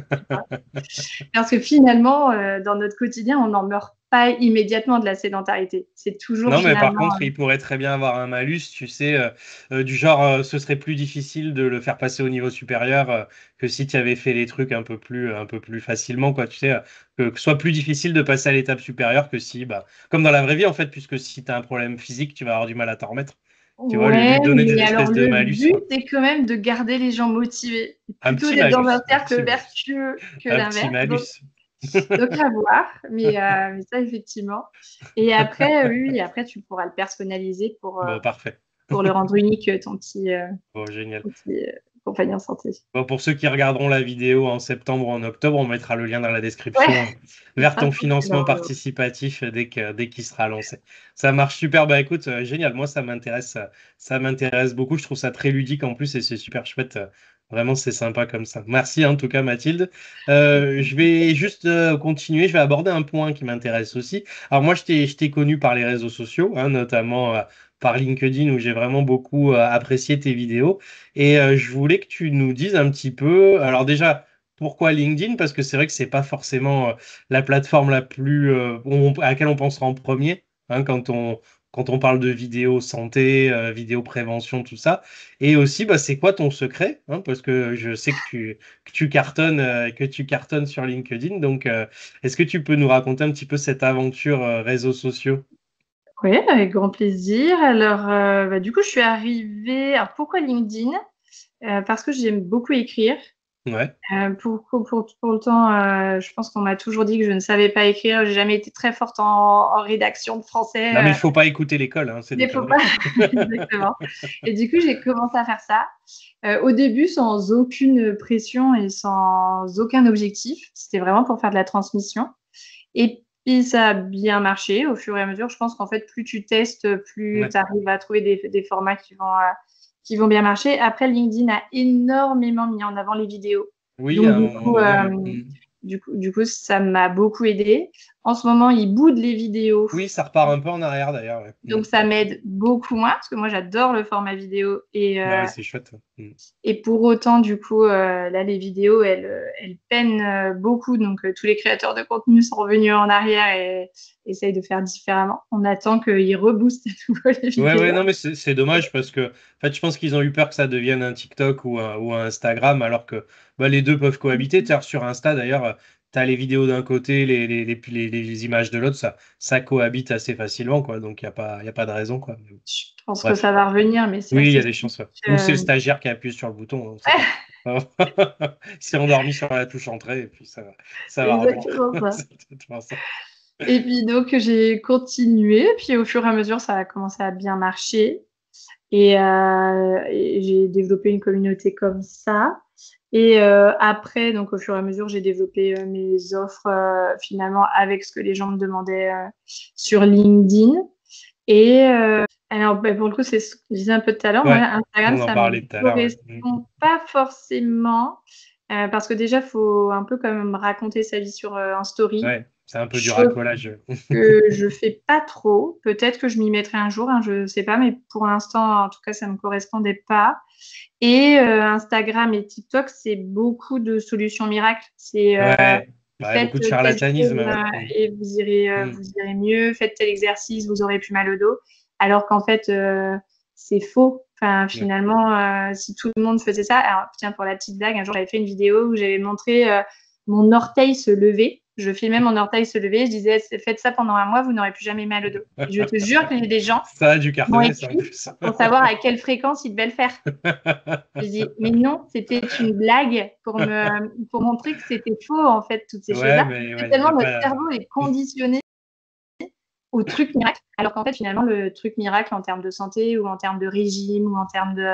Parce que finalement, heu, dans notre quotidien, on n'en meurt pas immédiatement de la sédentarité. C'est toujours Non, mais par finalement, contre, il pourrait très bien avoir un malus, tu sais, heu heu, du genre, heu, ce serait plus difficile de le faire passer au niveau supérieur, heu, que si tu avais fait les trucs un peu plus un peu plus facilement, quoi, tu sais, heu, que que ce soit plus difficile de passer à l'étape supérieure que si, bah, comme dans la vraie vie, en fait, puisque si tu as un problème physique, tu vas avoir du mal à t'en remettre. Tu vois? Lui ouais, lui donner des mais alors espèces de le malus, but quoi. est quand même de garder les gens motivés, Un plutôt petit d'être dans un malus, un petit cercle malus, vertueux que un petit l'inverse. Donc malus. donc à voir, mais heu, mais ça effectivement et après, oui, oui, après tu pourras le personnaliser pour, heu, Bon, parfait. pour le rendre unique, ton petit, heu, Bon, génial. ton petit, heu, compagnon santé. Bon, pour ceux qui regarderont la vidéo en septembre ou en octobre, on mettra le lien dans la description, Ouais, heu, ce vers sera ton compris financement dans le participatif, heu, dès que dès qu'il sera lancé. Ça marche super, bah, écoute, heu, génial, moi ça m'intéresse, heu, ça m'intéresse beaucoup. Je trouve ça très ludique en plus et c'est super chouette, heu, vraiment c'est sympa comme ça. Merci en tout cas Mathilde. Heu, je vais juste, heu, continuer, je vais aborder un point qui m'intéresse aussi. Alors moi je t'ai je t'ai connu par les réseaux sociaux, hein, notamment, heu, par LinkedIn où j'ai vraiment beaucoup, heu, apprécié tes vidéos et heu, je voulais que tu nous dises un petit peu alors déjà, pourquoi LinkedIn? Parce que c'est vrai que c'est pas forcément, heu, la plateforme la plus, heu, on à laquelle on pensera en premier, hein, quand on quand on parle de vidéo santé, heu, vidéo prévention, tout ça et aussi, bah, c'est quoi ton secret? Hein, parce que je sais que tu que tu cartonnes, heu, que tu cartonnes sur LinkedIn donc heu, est-ce que tu peux nous raconter un petit peu cette aventure, heu, réseaux sociaux? Oui, avec grand plaisir. Alors, heu, bah, du coup, je suis arrivée alors pourquoi LinkedIn? Heu, parce que j'aime beaucoup écrire Ouais. Euh, pour, pour, pour, pour le temps, euh, je pense qu'on m'a toujours dit que je ne savais pas écrire. J'ai jamais été très forte en, en rédaction de français. Non, mais Euh, il faut pas écouter l'école, hein, c'est des mais faut pas. conneries. Exactement. Et du coup, j'ai commencé à faire ça. Euh, au début, sans aucune pression et sans aucun objectif. C'était vraiment pour faire de la transmission. Et puis, ça a bien marché au fur et à mesure. Je pense qu'en fait, plus tu testes, plus Ouais. tu arrives à trouver des, des formats qui vont, euh, qui vont bien marcher. Après, LinkedIn a énormément mis en avant les vidéos. Oui, Donc, à un du moment coup, donné, euh, ouais. Mm. du coup, du coup, ça m'a beaucoup aidé. En ce moment, ils boudent les vidéos. Oui, ça repart un peu en arrière d'ailleurs. Ouais. Mm. Donc, ça m'aide beaucoup moins parce que moi, j'adore le format vidéo. Et, Bah euh, oui, c'est chouette. Mm. et pour autant, du coup, euh, là, les vidéos, elles, euh, elles peinent euh, beaucoup. Donc, euh, tous les créateurs de contenu sont revenus en arrière et essayent de faire différemment. On attend qu'ils reboostent à nouveau les Ouais, ouais, vidéos. non, mais c'est c'est dommage parce que, en fait, je pense qu'ils ont eu peur que ça devienne un TikTok ou un, ou un Instagram, alors que bah, les deux peuvent cohabiter. Tu sais, sur Insta, d'ailleurs, tu as les vidéos d'un côté, les, les, les, les, les images de l'autre, ça, ça cohabite assez facilement, quoi. Donc, il n'y a pas, y a pas de raison, quoi. Je pense que ça Bref, va revenir, mais c'est oui, il y assez a des chances. Ouais. Ou c'est le euh, stagiaire qui appuie sur le bouton, on ne sait pas. Il s'est endormi sur la touche entrée et puis ça va, ça c'est va revenir. exactement ça. C'est exactement ça. Et puis donc j'ai continué, puis au fur et à mesure ça a commencé à bien marcher et, euh, et j'ai développé une communauté comme ça. Et euh, après, donc au fur et à mesure, j'ai développé euh, mes offres euh, finalement avec ce que les gens me demandaient euh, sur LinkedIn. Et euh, alors bah, pour le coup, c'est ce que je disais un peu tout à l'heure, moi Ouais, Instagram, on en ça me parlait tout à l'heure. Ouais. correspond pas forcément euh, parce que déjà, faut un peu quand même raconter sa vie sur euh, un story. Ouais, c'est un peu du Chose racolage. que je fais pas trop. Peut-être que je m'y mettrai un jour, hein, je sais pas, mais pour l'instant, en tout cas, ça me correspondait pas. Et euh, Instagram et TikTok, c'est beaucoup de solutions miracles. C'est euh, Ouais, bah, faites beaucoup de telle chose charlatanisme. Ouais. euh, Mm. et vous irez, euh, Mm. vous irez mieux. Faites tel exercice, vous aurez plus mal au dos. Alors qu'en fait, euh, c'est faux. Enfin, Ouais. finalement, euh, si tout le monde faisait ça, alors tiens, pour la petite blague, un jour j'avais fait une vidéo où j'avais montré euh, mon orteil se lever. Je filmais mon orteil se lever. Je disais, faites ça pendant un mois, vous n'aurez plus jamais mal au dos. Et je te jure qu'il y a des gens Ça a dû qui m'ont cartonner, ça en écrit plus. pour savoir à quelle fréquence ils devaient le faire. Je dis, mais non, c'était une blague pour me, pour montrer que c'était faux, en fait, toutes ces Ouais, choses-là. mais C'est ouais, y tellement a notre pas. cerveau est conditionné au truc miracle, alors qu'en fait, finalement, le truc miracle en termes de santé ou en termes de régime ou en termes de,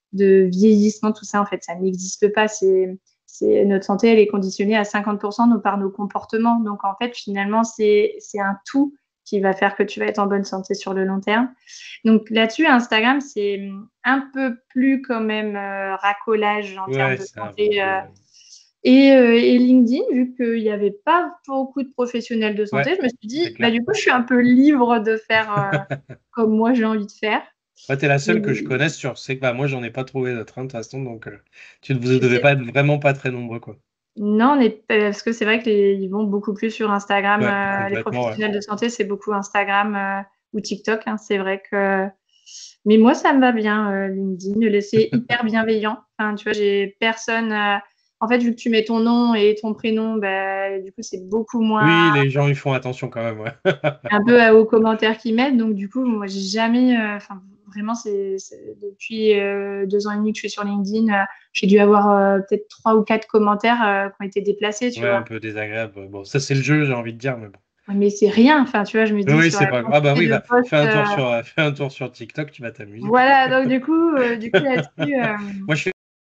de vieillissement, tout ça, en fait, ça n'existe pas. C'est, c'est, notre santé, elle est conditionnée à cinquante pour cent par nos comportements. Donc, en fait, finalement, c'est, c'est un tout qui va faire que tu vas être en bonne santé sur le long terme. Donc, là-dessus, Instagram, c'est un peu plus quand même euh, racolage en termes Ouais, de c'est un peu santé. plus. Euh, Ouais. et, euh, et LinkedIn, vu qu'il n'y avait pas beaucoup de professionnels de Ouais, santé, je me suis c'est dit, bah, clair. du coup, je suis un peu libre de faire euh, comme moi j'ai envie de faire. Ouais, t'es la seule que je Et, connaisse sur. C'est que bah, moi, j'en ai pas trouvé d'autres, hein, de toute façon, donc euh, tu ne vous je devez sais. pas être vraiment pas très nombreux, quoi. Non, on est, parce que c'est vrai qu'ils vont beaucoup plus sur Instagram. Ouais, Euh, les complètement, ouais. professionnels de santé, c'est beaucoup Instagram euh, ou TikTok. Hein, c'est vrai que. Mais moi, ça me va bien, euh, LinkedIn. Le laisser hyper bienveillant. Enfin, tu vois, j'ai personne. euh, En fait, vu que tu mets ton nom et ton prénom, bah, du coup, c'est beaucoup moins Oui, les gens, ils font attention quand même, ouais. un peu euh, aux commentaires qu'ils mettent. Donc, du coup, moi, j'ai jamais. euh, Enfin, vraiment, c'est c'est- depuis euh, deux ans et demi que je suis sur LinkedIn. Euh, j'ai dû avoir euh, peut-être trois ou quatre commentaires euh, qui ont été déplacés, tu Ouais, un vois. peu désagréable. Bon, ça, c'est le jeu, j'ai envie de dire, mais bon. Ouais, mais c'est rien. Enfin, tu vois, je me Oui, dis oui, sur c'est la pas grave. Ah bah quantité oui, de bah, posts. fais un tour euh, sur, euh, fais un tour sur TikTok, tu vas t'amuser. Voilà. Donc, du coup, euh, du coup là-dessus, euh, Moi, je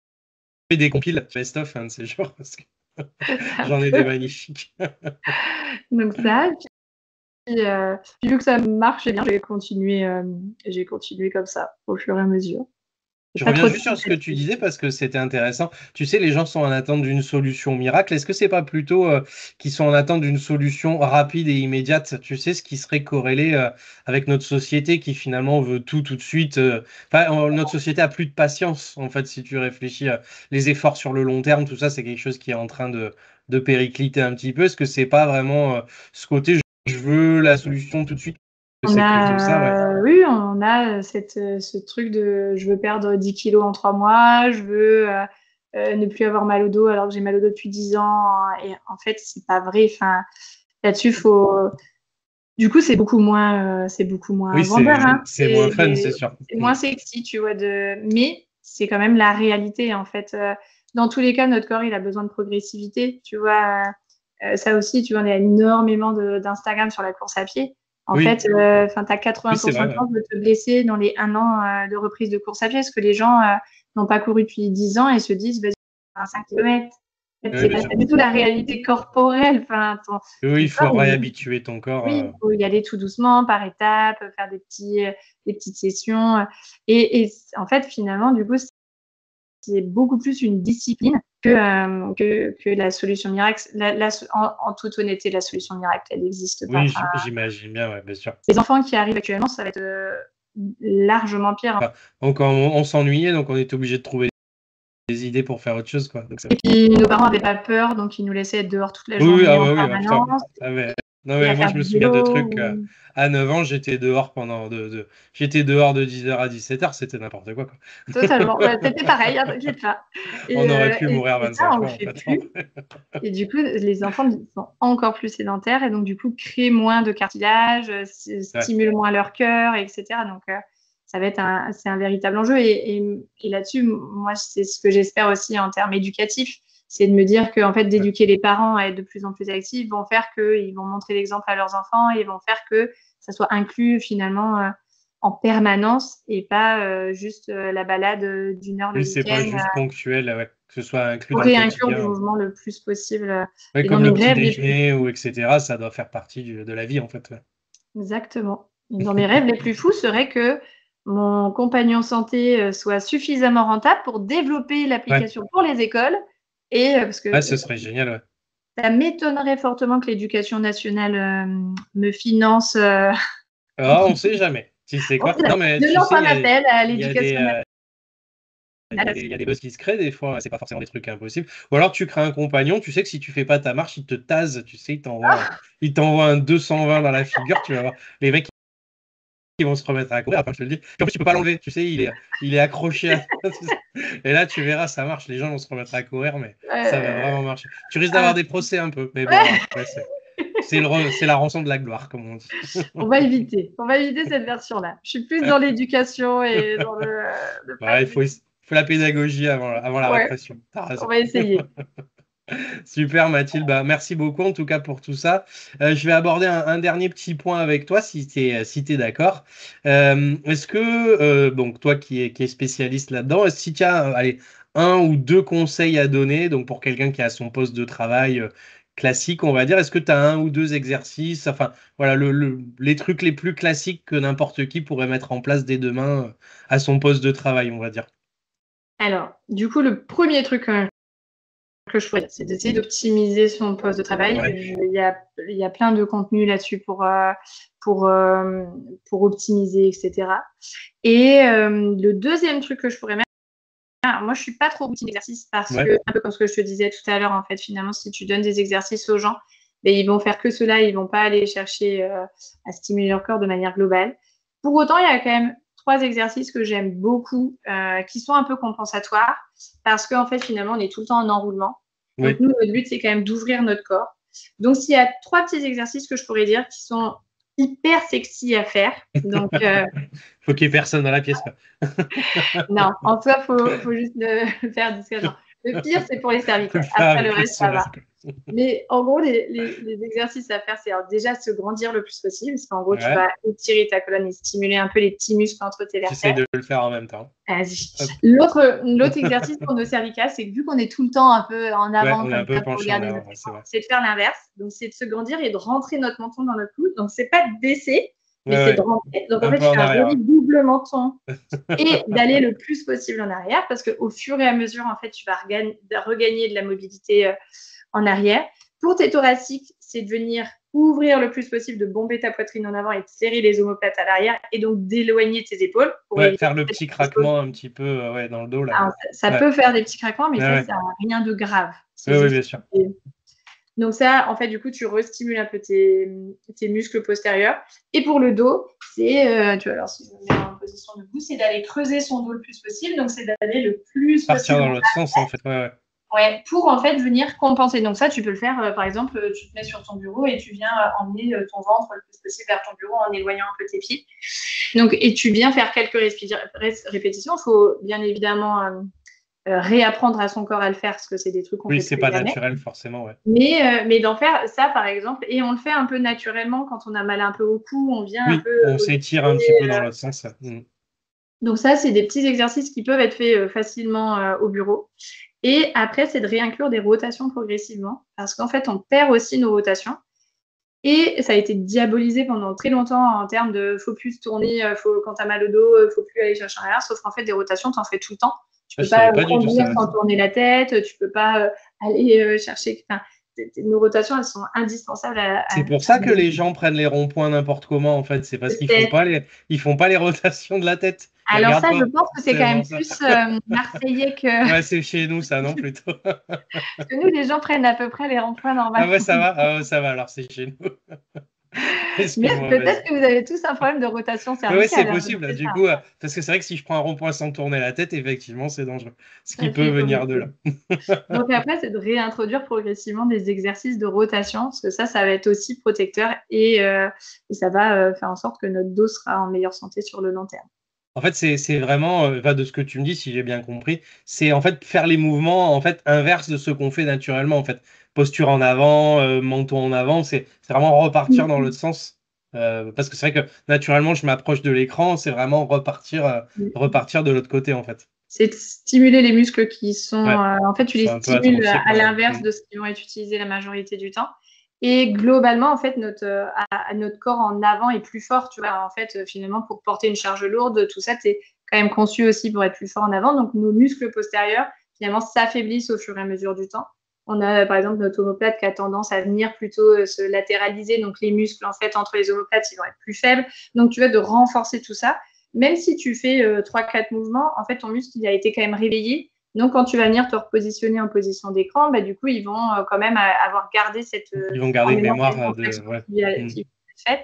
fais des compiles best-of, un de ces jours, parce que ça j'en ai des peut. magnifiques. Donc, ça. Puis, euh, puis vu que ça marche bien, j'ai continué, euh, j'ai continué comme ça au fur et à mesure. Je Pas reviens trop de juste sur temps ce que tu là-dessus. disais parce que c'était intéressant. Tu sais, les gens sont en attente d'une solution miracle. Est-ce que c'est pas plutôt euh, qu'ils sont en attente d'une solution rapide et immédiate? Tu sais, ce qui serait corrélé euh, avec notre société qui finalement veut tout tout de suite. euh, Enfin, euh, notre société a plus de patience en fait. Si tu réfléchis, euh, les efforts sur le long terme, tout ça, c'est quelque chose qui est en train de, de péricliter un petit peu. Est-ce que c'est pas vraiment euh, ce côté je je veux la solution tout de suite? On C'est plutôt ça, ouais. a, euh, oui, on a cette, euh, ce truc de je veux perdre dix kilos en trois mois, je veux euh, euh, ne plus avoir mal au dos alors que j'ai mal au dos depuis dix ans. Et en fait, c'est pas vrai. Enfin, là-dessus, faut. Du coup, c'est beaucoup moins, euh, c'est beaucoup moins Oui, vendeur, c'est hein. c'est moins fun, c'est C'est sûr. c'est moins sexy, tu vois. De... Mais c'est quand même la réalité, en fait. Euh, dans tous les cas, notre corps, il a besoin de progressivité. Tu vois, euh, ça aussi, tu vois, on a énormément d'Instagram sur la course à pied. En oui. fait, euh, tu as quatre-vingts pour cent oui, de chances de te blesser dans les un an euh, de reprise de course à pied, parce que les gens euh, n'ont pas couru depuis dix ans et se disent, vas-y, je vais faire cinq kilomètres. En fait, oui, c'est pas du tout la réalité corporelle. Enfin, ton, oui, ton il faut corps, réhabituer ton corps. oui, Euh... il faut y aller tout doucement, par étapes, faire des, petits, des petites sessions. Et, et en fait, finalement, du coup, c'est beaucoup plus une discipline que, euh, que, que la solution miracle. La, la, en, en toute honnêteté, la solution miracle, elle n'existe pas. Oui, enfin, j'imagine bien, ouais, bien sûr. Les enfants qui arrivent actuellement, ça va être euh, largement pire. Enfin, donc, on, on s'ennuyait, donc on était obligé de trouver des idées pour faire autre chose, quoi. Donc, et puis, nos parents n'avaient pas peur, donc ils nous laissaient être dehors toute la oui, journée ah, en bah, oui, permanence. ah, ouais. Non, Et mais à moi, faire je me du souviens de vélo. trucs. Ou... Euh, à neuf ans, j'étais dehors pendant. De, de... J'étais dehors de dix heures à dix-sept heures, c'était n'importe quoi, quoi. Totalement. Bah, c'était pareil, hein, t'inquiète pas. Et, On aurait euh, pu et, mourir et ça, vingt-cinq on le fois, en fait fait. plus. Et du coup, les enfants sont encore plus sédentaires et donc, du coup, créent moins de cartilage, stimulent ouais. moins leur cœur, et cetera. Donc, euh, ça va être un, c'est un véritable enjeu. Et, et, et là-dessus, moi, c'est ce que j'espère aussi en termes éducatifs, c'est de me dire que, en fait, d'éduquer les parents à être de plus en plus actifs vont faire qu'ils vont montrer l'exemple à leurs enfants et vont faire que ça soit inclus finalement euh, en permanence et pas euh, juste euh, la balade d'une heure le oui, c'est week-end. pas juste euh, ponctuel, ouais, que ce soit inclus pour dans le réinclure quotidien. du mouvement le plus possible. Ouais, et comme dans le mes petit rêves déjeuner les plus... ou et cetera. Ça doit faire partie du, de la vie, en fait. Ouais. Exactement. Et dans mes rêves les plus fous serait que mon compagnon santé soit suffisamment rentable pour développer l'application ouais. pour les écoles. Et parce que ah, ce serait génial, ouais. Ça m'étonnerait fortement que l'éducation nationale euh, me finance. Euh... Ah, on ne sait jamais. Tu sais quoi? Non, mais Je tu lance sais, un appel à il y a des, l'éducation il y a des, il y a des buzz qui se créent des fois, c'est pas forcément des trucs impossibles. Ou alors tu crées un compagnon, tu sais que si tu fais pas ta marche, il te tase, tu sais, il t'envoie, il t'envoie un deux cent vingt dans la figure, tu vas voir. Les mecs qui vont se remettre à courir, après je te le dis. Puis en plus, tu peux pas l'enlever, tu sais, il est, il est accroché à et là, tu verras, ça marche, les gens vont se remettre à courir, mais euh... ça va vraiment marcher. Tu risques d'avoir ah. des procès un peu, mais bon, après, c'est. C'est, le, c'est la rançon de la gloire, comme on dit. On va éviter. On va éviter cette version-là. Je suis plus dans l'éducation et dans le. le ouais, il faut, il faut la pédagogie avant, avant la ouais. répression. T'as raison. On va essayer. Super Mathilde, bah, merci beaucoup en tout cas pour tout ça. Euh, je vais aborder un, un dernier petit point avec toi si tu es si t'es d'accord. Euh, est-ce que, euh, donc toi qui es, qui est spécialiste là-dedans, si tu as euh, allez, un ou deux conseils à donner donc pour quelqu'un qui a son poste de travail euh, classique, on va dire, est-ce que tu as un ou deux exercices, enfin voilà, le, le, les trucs les plus classiques que n'importe qui pourrait mettre en place dès demain à son poste de travail, on va dire. Alors, du coup, le premier truc euh, que je ferais, c'est d'essayer d'optimiser son poste de travail. Ouais. Il, y a, il y a plein de contenus là-dessus pour, euh, pour, euh, pour optimiser, et cetera. Et euh, le deuxième truc que je pourrais mettre, alors moi, je suis pas trop outil d'exercice parce ouais. que, un peu comme ce que je te disais tout à l'heure, en fait, finalement, si tu donnes des exercices aux gens, ben, ils vont faire que cela, ils vont pas aller chercher euh, à stimuler leur corps de manière globale. Pour autant, il y a quand même trois exercices que j'aime beaucoup, euh, qui sont un peu compensatoires, parce qu'en fait, finalement, on est tout le temps en enroulement. Donc, oui. nous, notre but, c'est quand même d'ouvrir notre corps. Donc, s'il y a trois petits exercices que je pourrais dire qui sont hyper sexy à faire. Donc, euh... faut qu'il n'y ait personne dans la pièce. non, en soi, il faut, faut juste le faire discrètement. Le pire, c'est pour les cervicales. Après, le reste, ça va. Mais en gros, les, les, les exercices à faire, c'est alors déjà se grandir le plus possible, parce qu'en gros, ouais. tu vas étirer ta colonne et stimuler un peu les petits muscles entre tes vertèbres. J'essaie de le faire en même temps. Vas-y. L'autre, l'autre exercice pour nos cervicales, c'est que vu qu'on est tout le temps un peu en avant, ouais, comme un peu ça, pour regarder notre ouais, c'est, c'est de faire l'inverse. Donc, c'est de se grandir et de rentrer notre menton dans notre coude. Donc, c'est pas de baisser, mais ouais, c'est de rentrer. Donc, en fait, c'est un joli double menton et d'aller le plus possible en arrière, parce qu'au fur et à mesure, en fait, tu vas regagner, regagner de la mobilité euh, en arrière. Pour tes thoraciques, c'est de venir ouvrir le plus possible, de bomber ta poitrine en avant et de serrer les omoplates à l'arrière et donc d'éloigner tes épaules. Pour ouais, faire le petit craquement un petit peu euh, ouais, dans le dos. Là. Alors, ça ça ouais. peut faire des petits craquements, mais ouais, ça, ouais. ça n'a rien de grave. Oui, oui, bien sûr. Des... Donc ça, en fait, du coup, tu restimules un peu tes, tes muscles postérieurs. Et pour le dos, c'est, euh, tu vois, alors si je me mets en position debout, c'est d'aller creuser son dos le plus possible. Donc, c'est d'aller le plus Partir possible. dans l'autre sens, en fait. Ouais, ouais. Ouais, pour en fait venir compenser. Donc ça, tu peux le faire, euh, par exemple, tu te mets sur ton bureau et tu viens euh, emmener euh, ton ventre le plus possible vers ton bureau en éloignant un peu tes pieds. Donc, et tu viens faire quelques répétitions. Il faut bien évidemment euh, euh, réapprendre à son corps à le faire, parce que c'est des trucs qu'on Oui, fait c'est plus pas jamais. naturel forcément, ouais. Mais, euh, mais d'en faire ça, par exemple, et on le fait un peu naturellement quand on a mal un peu au cou, on vient un Oui, peu on euh, s'étire un petit peu dans l'autre sens. Mm. donc ça, c'est des petits exercices qui peuvent être faits euh, facilement euh, au bureau. Et après, c'est de réinclure des rotations progressivement, parce qu'en fait, on perd aussi nos rotations. Et ça a été diabolisé pendant très longtemps en termes de faut plus se tourner, euh, faut, quand tu as mal au dos, euh, faut plus aller chercher en arrière. Sauf qu'en fait, des rotations, tu en fais tout le temps. Tu Ah, peux je pas savais euh, pas du tout conduire ça. sans tourner la tête, tu peux pas euh, aller euh, chercher. Enfin, nos rotations, elles sont indispensables à, à, C'est pour à ça que les gens prennent les ronds-points n'importe comment, en fait. C'est parce qu'ils font peut-être. pas les, ils font pas les rotations de la tête. Ils Alors regardent ça, je pas. pense que c'est C'est quand bon, même ça. plus euh, marseillais que... Ouais, c'est chez nous, ça, non, plutôt. que nous, les gens prennent à peu près les ronds-points Ah normalement. ouais, ça va. Ah ouais, ça va. Alors c'est chez nous. Mais Excuse-moi, peut-être vas-y. que vous avez tous un problème de rotation Ouais, ouais, c'est cervicale, hein, possible. c'est Du ça. coup, euh, parce que c'est vrai que si je prends un rond-point sans tourner la tête, effectivement, c'est dangereux. Ce qui Ça, peut c'est venir de là. possible. Donc après, c'est de réintroduire progressivement des exercices de rotation, parce que ça, ça va être aussi protecteur et, euh, et ça va euh, faire en sorte que notre dos sera en meilleure santé sur le long terme. En fait, c'est c'est vraiment, euh, enfin, de ce que tu me dis, si j'ai bien compris, c'est en fait faire les mouvements en fait inverses de ce qu'on fait naturellement. En fait, posture en avant, euh, menton en avant, c'est c'est vraiment repartir dans l'autre sens. Euh, parce que c'est vrai que naturellement, je m'approche de l'écran, c'est vraiment repartir, euh, repartir de l'autre côté en fait. C'est de stimuler les muscles qui sont... Ouais, euh, en fait, tu ils les sont un peu stimules atrophiés à quoi. Ouais. l'inverse Mm. de ce qu'ils vont être utilisés la majorité du temps. Et globalement, en fait, notre, euh, à, à notre corps en avant est plus fort. Tu vois, en fait, euh, finalement, pour porter une charge lourde, tout ça, c'est quand même conçu aussi pour être plus fort en avant. Donc, nos muscles postérieurs, finalement, s'affaiblissent au fur et à mesure du temps. On a, par exemple, notre omoplate qui a tendance à venir plutôt euh, se latéraliser. Donc, les muscles, en fait, entre les omoplates, ils vont être plus faibles. Donc, tu vois, de renforcer tout ça. Même si tu fais euh, trois quatre mouvements, en fait, ton muscle, il a été quand même réveillé. Donc, quand tu vas venir te repositionner en position d'écran, bah, du coup, ils vont euh, quand même euh, avoir gardé cette euh, Ils vont garder en une mémoire mémoire cette euh, de. contraction Ouais. qui, a- Mm. qui est faite.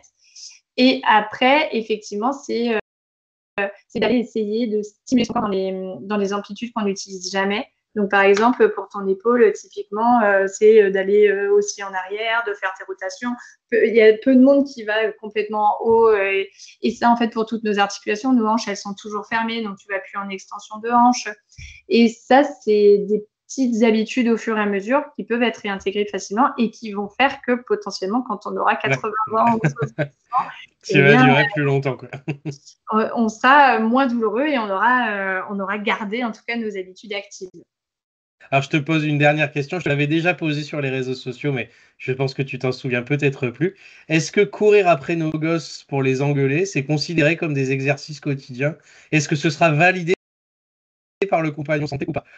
Et après, effectivement, c'est euh, c'est d'aller essayer de stimuler son corps dans les, dans les amplitudes qu'on n'utilise jamais. Donc, par exemple, pour ton épaule, typiquement, euh, c'est d'aller euh, aussi en arrière, de faire tes rotations. Peu- Il y a peu de monde qui va complètement en haut. euh, et, et ça, en fait, pour toutes nos articulations, nos hanches, elles sont toujours fermées, donc tu vas plus en extension de hanche. Et ça, c'est des petites habitudes au fur et à mesure qui peuvent être réintégrées facilement et qui vont faire que potentiellement, quand on aura Ouais. quatre-vingts ans ou soixante ans, Tu eh vas bien, durer plus longtemps quoi. euh, on sera moins douloureux et on aura, euh, on aura gardé en tout cas nos habitudes actives. Alors, je te pose une dernière question. Je te l'avais déjà posée sur les réseaux sociaux, mais je pense que tu t'en souviens peut-être plus. Est-ce que courir après nos gosses pour les engueuler, c'est considéré comme des exercices quotidiens? Est-ce que ce sera validé par le compagnon santé ou pas?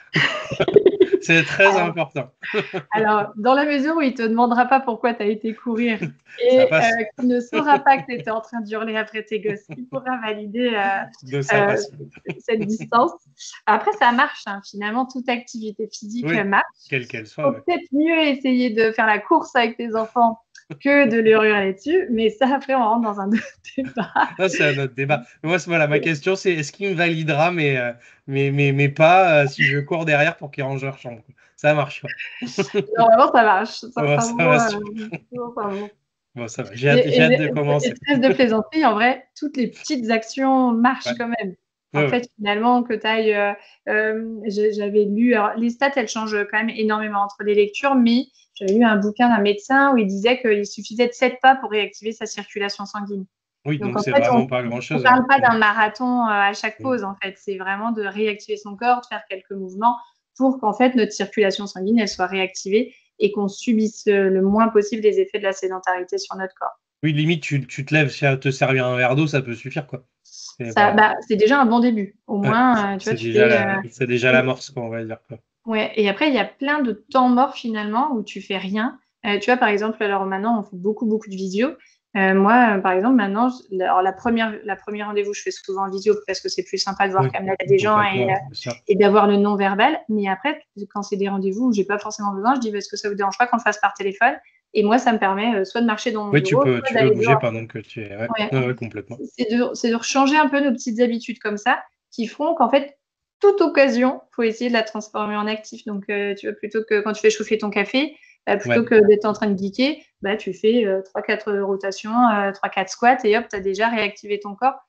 C'est très Alors, important. alors, dans la mesure où il ne te demandera pas pourquoi tu as été courir Ça et euh, passe. qu'il ne saura pas que tu étais en train d'hurler après tes gosses, il pourra valider De euh, ça euh, passe. cette distance. Après, ça marche, hein. Finalement, toute activité physique Oui, marche. quelle qu'elle soit. Faut Ouais. peut-être mieux essayer de faire la course avec tes enfants que de leur hurler dessus, mais ça, après, on rentre dans un autre débat. Ça, c'est un autre débat. Mais moi, c'est- voilà, ma question, c'est est-ce qu'il me validera, mais, euh, mais, mais, mais pas euh, si je cours derrière pour qu'il range leur chambre. Ça marche pas. Normalement, ça marche. Ça Bon, sera ça bon. va, Euh, super. ça sera bon. Bon, ça va. J'ai hâte, Et, j'ai hâte et, de et commencer. trêve de plaisanterie, en vrai, toutes les petites actions marchent Ouais. quand même. En Ouais, ouais. fait, finalement, que tu ailles. Euh, euh, j'avais lu. Alors, les stats, elles changent quand même énormément entre les lectures, mais j'avais lu un bouquin d'un médecin où il disait qu'il suffisait de sept pas pour réactiver sa circulation sanguine. Oui, Donc, donc en c'est fait, on vraiment pas ne grand-chose. Ouais. parle pas Mm. d'un marathon euh, à chaque Mm. pause, en fait. C'est vraiment de réactiver son corps, de faire quelques mouvements pour qu'en fait, notre circulation sanguine, elle soit réactivée et qu'on subisse le moins possible les effets de la sédentarité sur notre corps. Oui, limite, tu, tu te lèves, si à te servir un verre d'eau, ça peut suffire, quoi. C'est Ça, pas... bah, c'est déjà un bon début. Au ouais, moins, euh, tu vois, c'est tu déjà fais. la, Euh, c'est déjà et, l'amorce, quoi, on va dire, quoi. ouais, et après, il y a plein de temps morts finalement où tu fais rien. Euh, tu vois, par exemple, alors maintenant, on fait beaucoup, beaucoup de visio. Euh, moi, euh, par exemple, maintenant, alors, la première, la première rendez-vous, je fais souvent en visio parce que c'est plus sympa de voir Oui, quand même la tête des gens et, complètement, euh, c'est ça. et d'avoir le non-verbal. Mais après, quand c'est des rendez-vous où j'ai pas forcément besoin, je dis est-ce que ça vous dérange pas qu'on le fasse par téléphone? Et moi, ça me permet euh, soit de marcher dans mon Oui, tu bureau, peux, soit tu peux d'aller bouger dehors. pendant que tu es... Ouais, Ouais. ouais, ouais, complètement. C'est de, c'est de rechanger un peu nos petites habitudes comme ça qui feront qu'en fait, toute occasion, il faut essayer de la transformer en actif. Donc, euh, tu vois, plutôt que quand tu fais chauffer ton café, bah, plutôt Ouais. que d'être en train de geeker, bah, tu fais euh, trois quatre rotations, euh, trois quatre squats et hop, tu as déjà réactivé ton corps.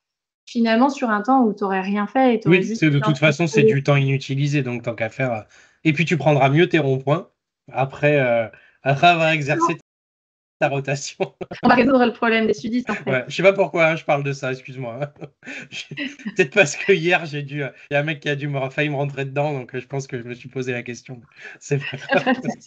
finalement sur un temps où tu n'aurais rien fait et tu aurais Oui, juste c'est de été en toute train de façon, c'est scroller. du temps inutilisé, donc tant qu'à faire. euh, Et puis tu prendras mieux tes ronds-points après, euh, après avoir exercé ta rotation. On va résoudre le problème des sudistes en fait. Ouais, je sais pas pourquoi hein, je parle de ça, excuse-moi. hein. Je- Peut-être parce que hier, j'ai dû. euh, Il y a un mec qui a dû me failli me rentrer dedans, donc euh, je pense que je me suis posé la question. C'est pas grave.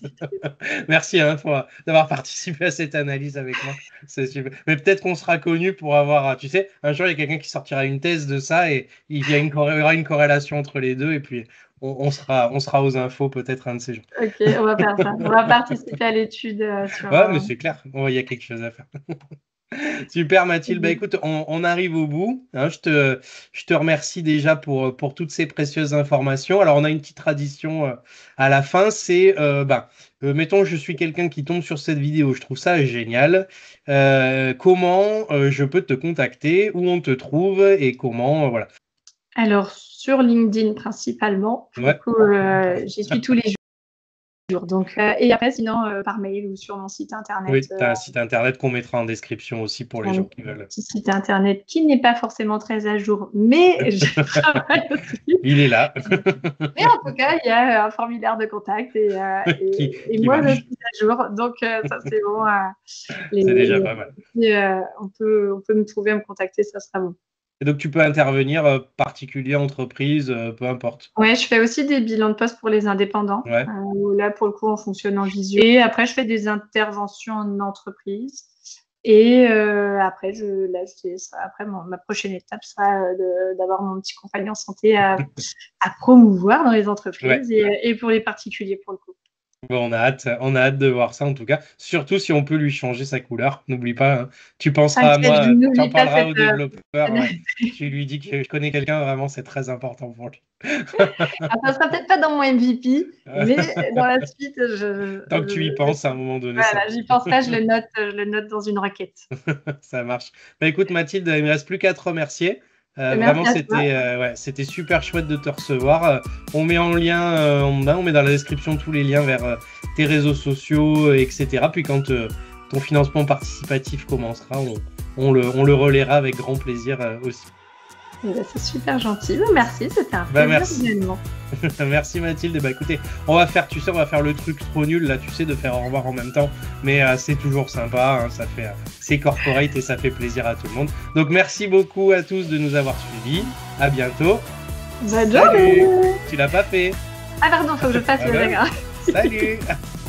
Merci hein, pour, euh, d'avoir participé à cette analyse avec moi. C'est super. Mais peut-être qu'on sera connu pour avoir. euh, Tu sais, un jour, il y a quelqu'un qui sortira une thèse de ça et il y a une corré- il y aura une corrélation entre les deux, et puis on, on sera, on sera aux infos peut-être un de ces jours. Ok, on va faire ça. On va participer à l'étude euh, sur. Ouais, mais euh, c'est clair, Ouais, il y a quelque chose à faire. Super Mathilde, bah écoute, on, on arrive au bout. hein. je te, je te remercie déjà pour, pour toutes ces précieuses informations. Alors on a une petite tradition euh, à la fin, c'est, euh, bah, euh, mettons, je suis quelqu'un qui tombe sur cette vidéo, je trouve ça génial. Euh, comment euh, je peux te contacter, où on te trouve et comment, euh, voilà. Alors, sur LinkedIn principalement, du Ouais. coup, euh, j'y suis tous les jours. Donc, euh, et après, sinon, euh, par mail ou sur mon site internet. Oui, tu euh, as un site internet qu'on mettra en description aussi pour les un gens qui veulent. petit site internet qui n'est pas forcément très à jour, mais je travaille aussi. Il est là. Mais en tout cas, il y a un formulaire de contact et, euh, et, qui, et qui moi, je marche. suis à jour. Donc, euh, ça, c'est bon. euh, les, C'est déjà les- pas mal. et, euh, on, peut, on peut me trouver, me contacter, ça sera bon. Et donc tu peux intervenir, euh, particulier, entreprise, euh, peu importe. Ouais, je fais aussi des bilans de poste pour les indépendants. Ouais. Euh, où là, pour le coup, on fonctionne en visio. Et après, je fais des interventions en entreprise. Et euh, après, je, là, je, ça, après mon, ma prochaine étape sera euh, de- d'avoir mon petit compagnon santé à, à promouvoir dans les entreprises Ouais. et, et pour les particuliers, pour le coup. Bon, on a hâte, on a hâte de voir ça en tout cas. Surtout si on peut lui changer sa couleur. N'oublie pas, hein. Tu penseras à T'inquiète, moi, je euh, tu en n'oublie pas parleras cette. au Euh, développeur. ouais. Tu lui dis que je connais quelqu'un, vraiment, c'est très important pour lui. ah, ça sera peut-être pas dans mon M V P, mais dans la suite, je, Tant que tu y je, penses, à un moment donné, ça voilà, marche. j'y penserai, je le note, je le note dans une requête. Ça marche. Bah écoute Mathilde, il ne me reste plus qu'à te remercier. Euh, vraiment, Merci à toi. c'était euh, ouais, c'était super chouette de te recevoir. Euh, on met en lien, euh, on, on met dans la description tous les liens vers euh, tes réseaux sociaux, euh, et cetera. Puis quand euh, ton financement participatif commencera, on, on, le, on le relaiera avec grand plaisir euh, aussi. Eh ben, c'est super gentil. Merci, c'était un Bah, plaisir merci. également. Merci Mathilde. Bah écoutez, on va faire, tu sais, on va faire le truc trop nul là, tu sais, de faire au revoir en même temps. Mais euh, c'est toujours sympa, hein, ça fait, euh, c'est corporate et ça fait plaisir à tout le monde. Donc merci beaucoup à tous de nous avoir suivis. À bientôt. Bonne Salut. journée. Tu l'as pas fait. Ah pardon, faut que je fasse Ah le bah, diagramme. Salut.